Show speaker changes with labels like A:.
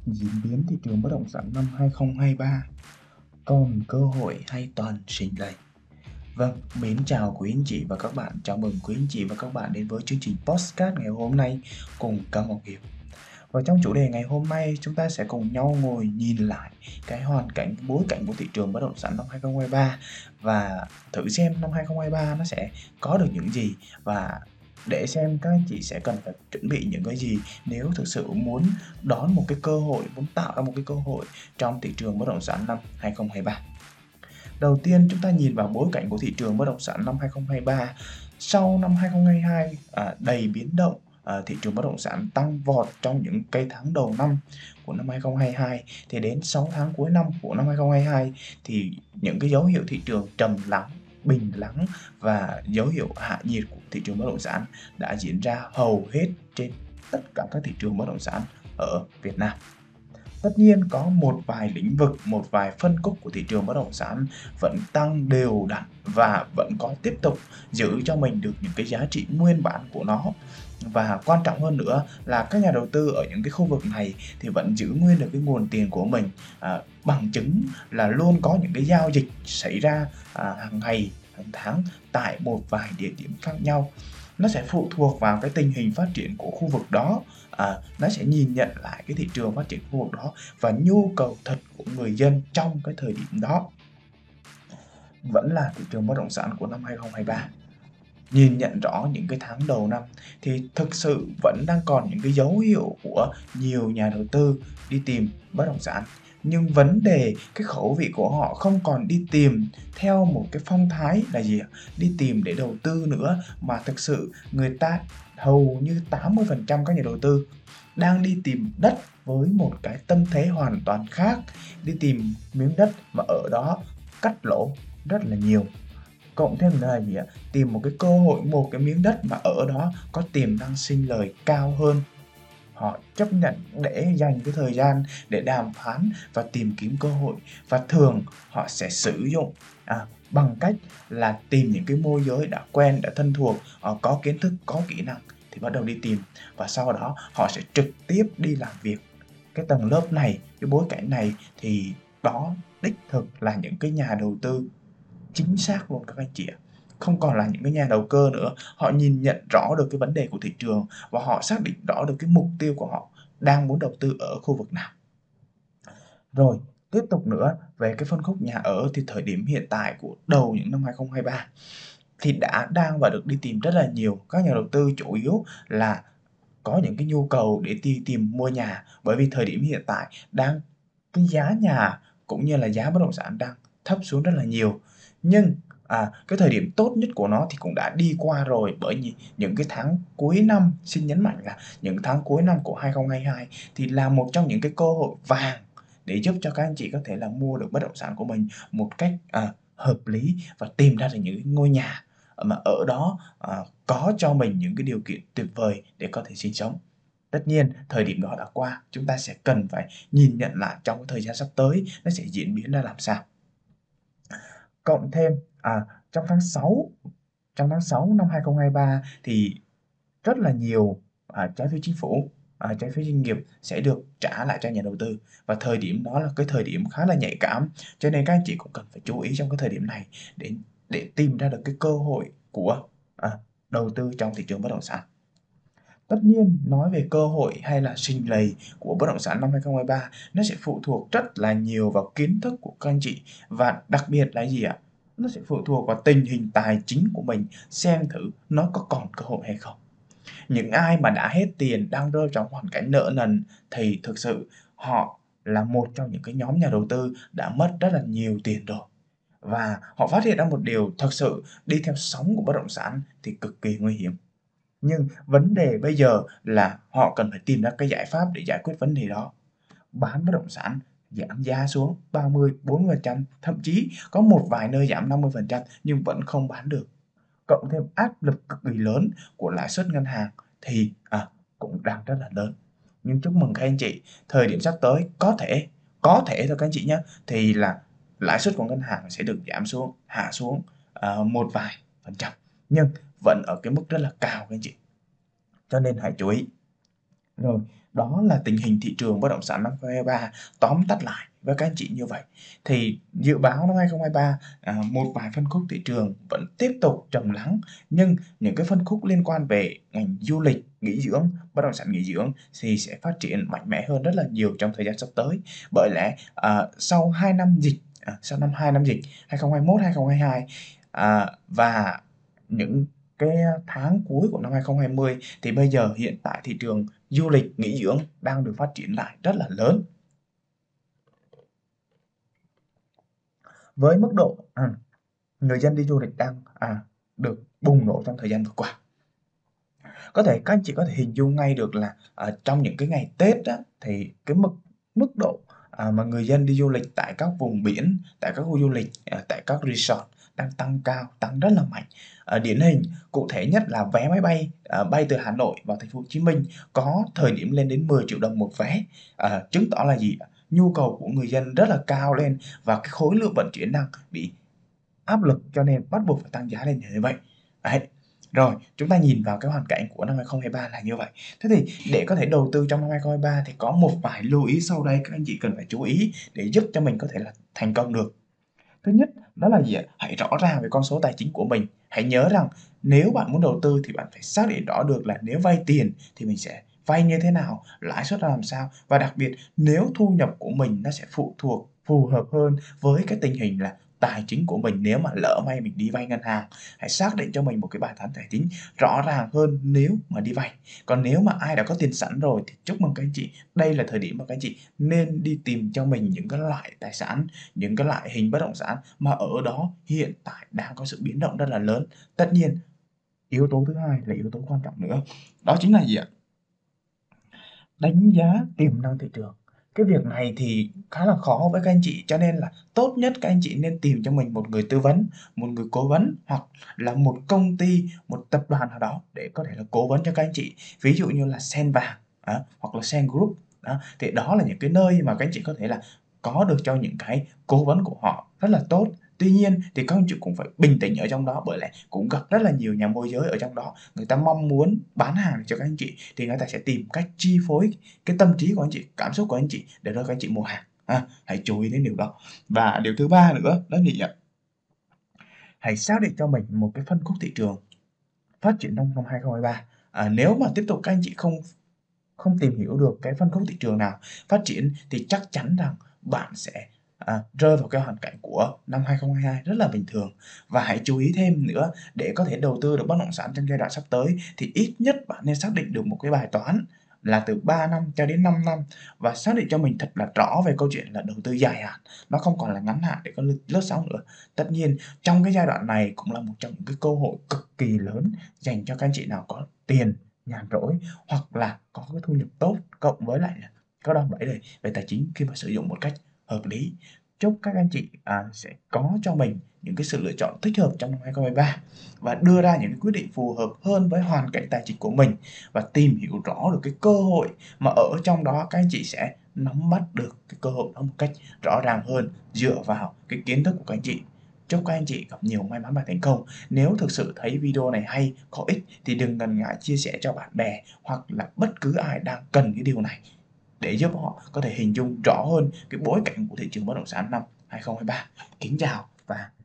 A: Diễn biến thị trường bất động sản năm 2023 còn cơ hội hay toàn sinh lời? Vâng, mến chào quý anh chị và các bạn. Chào mừng quý anh chị và các bạn đến với chương trình podcast ngày hôm nay cùng Cao Ngọc Hiệp. Và trong chủ đề ngày hôm nay, chúng ta sẽ cùng nhau ngồi nhìn lại cái hoàn cảnh, bối cảnh của thị trường bất động sản năm 2023 và thử xem năm 2023 nó sẽ có được những gì, và để xem các anh chị sẽ cần phải chuẩn bị những cái gì nếu thực sự muốn đón một cái cơ hội, muốn tạo ra một cái cơ hội trong thị trường bất động sản năm 2023. Đầu tiên chúng ta nhìn vào bối cảnh của thị trường bất động sản năm 2023. Sau năm 2022 đầy biến động, thị trường bất động sản tăng vọt trong những cái tháng đầu năm của năm 2022, thì đến 6 tháng cuối năm của năm 2022 thì những cái dấu hiệu thị trường trầm lắng, bình lắng và dấu hiệu hạ nhiệt của thị trường bất động sản đã diễn ra hầu hết trên tất cả các thị trường bất động sản ở Việt Nam. Tất nhiên có một vài lĩnh vực, một vài phân khúc của thị trường bất động sản vẫn tăng đều đặn và vẫn có tiếp tục giữ cho mình được những cái giá trị nguyên bản của nó. Và quan trọng hơn nữa là các nhà đầu tư ở những cái khu vực này thì vẫn giữ nguyên được cái nguồn tiền của mình, bằng chứng là luôn có những cái giao dịch xảy ra hàng ngày, hàng tháng tại một vài địa điểm khác nhau. Nó sẽ phụ thuộc vào cái tình hình phát triển của khu vực đó, nó sẽ nhìn nhận lại cái thị trường phát triển khu vực đó và nhu cầu thật của người dân trong cái thời điểm đó. Vẫn là thị trường bất động sản của năm 2023, nhìn nhận rõ những cái tháng đầu năm thì thực sự vẫn đang còn những cái dấu hiệu của nhiều nhà đầu tư đi tìm bất động sản, nhưng vấn đề cái khẩu vị của họ không còn đi tìm theo một cái phong thái là gì ạ? Đi tìm để đầu tư nữa, mà thực sự người ta hầu như 80% các nhà đầu tư đang đi tìm đất với một cái tâm thế hoàn toàn khác, đi tìm miếng đất mà ở đó cắt lỗ rất là nhiều. Cộng thêm là gì ạ? Tìm một cái cơ hội, một cái miếng đất mà ở đó có tiềm năng sinh lời cao hơn. Họ chấp nhận để dành cái thời gian để đàm phán và tìm kiếm cơ hội, và thường họ sẽ sử dụng bằng cách là tìm những cái môi giới đã quen, đã thân thuộc, có kiến thức, có kỹ năng thì bắt đầu đi tìm, và sau đó họ sẽ trực tiếp đi làm việc. Cái tầng lớp này, cái bối cảnh này thì đó đích thực là những cái nhà đầu tư chính xác luôn các anh chị ạ. Không còn là những cái nhà đầu cơ nữa, họ nhìn nhận rõ được cái vấn đề của thị trường và họ xác định rõ được cái mục tiêu của họ đang muốn đầu tư ở khu vực nào. Rồi, tiếp tục nữa về cái phân khúc nhà ở thì thời điểm hiện tại của đầu những năm 2023 thì đã, đang và được đi tìm rất là nhiều. Các nhà đầu tư chủ yếu là có những cái nhu cầu để tìm mua nhà, bởi vì thời điểm hiện tại đang cái giá nhà cũng như là giá bất động sản đang thấp xuống rất là nhiều. Nhưng cái thời điểm tốt nhất của nó thì cũng đã đi qua rồi, bởi vì những cái tháng cuối năm, xin nhấn mạnh là những tháng cuối năm của 2022 thì là một trong những cái cơ hội vàng để giúp cho các anh chị có thể là mua được bất động sản của mình một cách hợp lý và tìm ra được những ngôi nhà mà ở đó có cho mình những cái điều kiện tuyệt vời để có thể sinh sống. Tất nhiên, thời điểm đó đã qua, chúng ta sẽ cần phải nhìn nhận lại trong cái thời gian sắp tới nó sẽ diễn biến ra làm sao. Cộng thêm trong tháng 6 năm 2023 thì rất là nhiều trái phiếu chính phủ, trái phiếu doanh nghiệp sẽ được trả lại cho nhà đầu tư, và thời điểm đó là cái thời điểm khá là nhạy cảm, cho nên các anh chị cũng cần phải chú ý trong cái thời điểm này để tìm ra được cái cơ hội của đầu tư trong thị trường bất động sản. Tất nhiên, nói về cơ hội hay là sinh lời của bất động sản năm 2023 nó sẽ phụ thuộc rất là nhiều vào kiến thức của các anh chị, và đặc biệt là gì ạ? Nó sẽ phụ thuộc vào tình hình tài chính của mình, xem thử nó có còn cơ hội hay không. Những ai mà đã hết tiền, đang rơi trong hoàn cảnh nợ nần thì thực sự họ là một trong những cái nhóm nhà đầu tư đã mất rất là nhiều tiền rồi. Và họ phát hiện ra một điều, thật sự đi theo sóng của bất động sản thì cực kỳ nguy hiểm. Nhưng vấn đề bây giờ là họ cần phải tìm ra cái giải pháp để giải quyết vấn đề đó. Bán bất động sản, giảm giá xuống 30, 40%, thậm chí có một vài nơi giảm 50% nhưng vẫn không bán được. Cộng thêm áp lực cực kỳ lớn của lãi suất ngân hàng thì cũng đang rất là lớn. Nhưng chúc mừng các anh chị, thời điểm sắp tới có thể thôi các anh chị nhé, thì là lãi suất của ngân hàng sẽ được giảm xuống, hạ xuống một vài phần trăm, nhưng vẫn ở cái mức rất là cao các anh chị. Cho nên hãy chú ý. Rồi, Đó là tình hình thị trường bất động sản năm 2023, tóm tắt lại với các anh chị như vậy. Thì dự báo năm 2023, một vài phân khúc thị trường vẫn tiếp tục trầm lắng, nhưng những cái phân khúc liên quan về ngành du lịch, nghỉ dưỡng, bất động sản nghỉ dưỡng thì sẽ phát triển mạnh mẽ hơn rất là nhiều trong thời gian sắp tới. Bởi lẽ, sau 2 năm dịch, sau 2 năm dịch 2021, 2022, và những cái tháng cuối của năm 2020, thì bây giờ hiện tại thị trường du lịch nghỉ dưỡng đang được phát triển lại rất là lớn. Với mức độ người dân đi du lịch đang được bùng nổ trong thời gian vừa qua. Có thể các anh chị có thể hình dung ngay được là trong những cái ngày Tết á, thì cái mức độ mà người dân đi du lịch tại các vùng biển, tại các khu du lịch, tại các resort đang tăng cao, tăng rất là mạnh. Điển hình cụ thể nhất là vé máy bay bay từ Hà Nội vào thành phố Hồ Chí Minh có thời điểm lên đến 10 triệu đồng một vé. Chứng tỏ là gì? Nhu cầu của người dân rất là cao lên và cái khối lượng vận chuyển đang bị áp lực, cho nên bắt buộc phải tăng giá lên như vậy. Đấy. Rồi, chúng ta nhìn vào cái hoàn cảnh của năm 2023 là như vậy. Thế thì để có thể đầu tư trong năm 2023 thì có một vài lưu ý sau đây các anh chị cần phải chú ý để giúp cho mình có thể là thành công được. Thứ nhất, đó là gì ạ? Hãy rõ ràng về con số tài chính của mình. Hãy nhớ rằng nếu bạn muốn đầu tư thì bạn phải xác định rõ được là nếu vay tiền thì mình sẽ vay như thế nào, lãi suất ra làm sao, và đặc biệt nếu thu nhập của mình nó sẽ phụ thuộc phù hợp hơn với cái tình hình là tài chính của mình. Nếu mà lỡ may mình đi vay ngân hàng, hãy xác định cho mình một cái bài toán tài chính rõ ràng hơn nếu mà đi vay. Còn nếu mà ai đã có tiền sẵn rồi thì chúc mừng các anh chị, đây là thời điểm mà các anh chị nên đi tìm cho mình những cái loại tài sản, những cái loại hình bất động sản mà ở đó hiện tại đang có sự biến động rất là lớn. Tất nhiên, yếu tố thứ hai là yếu tố quan trọng nữa, đó chính là gì ạ? Đánh giá tiềm năng thị trường. Cái việc này thì khá là khó với các anh chị, cho nên là tốt nhất các anh chị nên tìm cho mình một người tư vấn, một người cố vấn, hoặc là một công ty, một tập đoàn nào đó để có thể là cố vấn cho các anh chị. Ví dụ như là Sen Vàng, hoặc là Sen Group. Đó, thì đó là những cái nơi mà các anh chị có thể là có được cho những cái cố vấn của họ rất là tốt. Tuy nhiên thì các anh chị cũng phải bình tĩnh ở trong đó, bởi lẽ cũng gặp rất là nhiều nhà môi giới ở trong đó. Người ta mong muốn bán hàng cho các anh chị thì người ta sẽ tìm cách chi phối cái tâm trí của anh chị, cảm xúc của anh chị để cho các anh chị mua hàng. Hãy chú ý đến điều đó. Và điều thứ ba nữa đó là gì ạ? Hãy xác định cho mình một cái phân khúc thị trường phát triển trong năm 2023. Nếu mà tiếp tục các anh chị không không tìm hiểu được cái phân khúc thị trường nào phát triển thì chắc chắn rằng bạn sẽ rơi vào cái hoàn cảnh của năm 2022 rất là bình thường. Và hãy chú ý thêm nữa, để có thể đầu tư được bất động sản trong giai đoạn sắp tới thì ít nhất bạn nên xác định được một cái bài toán là từ 3 năm cho đến 5 năm, và xác định cho mình thật là rõ về câu chuyện là đầu tư dài hạn, nó không còn là ngắn hạn để có lướt sóng nữa. Tất nhiên trong cái giai đoạn này cũng là một trong những cái cơ hội cực kỳ lớn dành cho các anh chị nào có tiền nhàn rỗi, hoặc là có cái thu nhập tốt, cộng với lại là có đòn bẩy về tài chính khi mà sử dụng một cách hợp lý. Chúc các anh chị sẽ có cho mình những cái sự lựa chọn thích hợp trong năm 2023 và đưa ra những quyết định phù hợp hơn với hoàn cảnh tài chính của mình, và tìm hiểu rõ được cái cơ hội mà ở trong đó các anh chị sẽ nắm bắt được cái cơ hội đó một cách rõ ràng hơn dựa vào cái kiến thức của các anh chị. Chúc các anh chị gặp nhiều may mắn và thành công. Nếu thực sự thấy video này hay, có ích thì đừng ngần ngại chia sẻ cho bạn bè hoặc là bất cứ ai đang cần cái điều này, để giúp họ có thể hình dung rõ hơn cái bối cảnh của thị trường bất động sản năm 2023. Kính chào và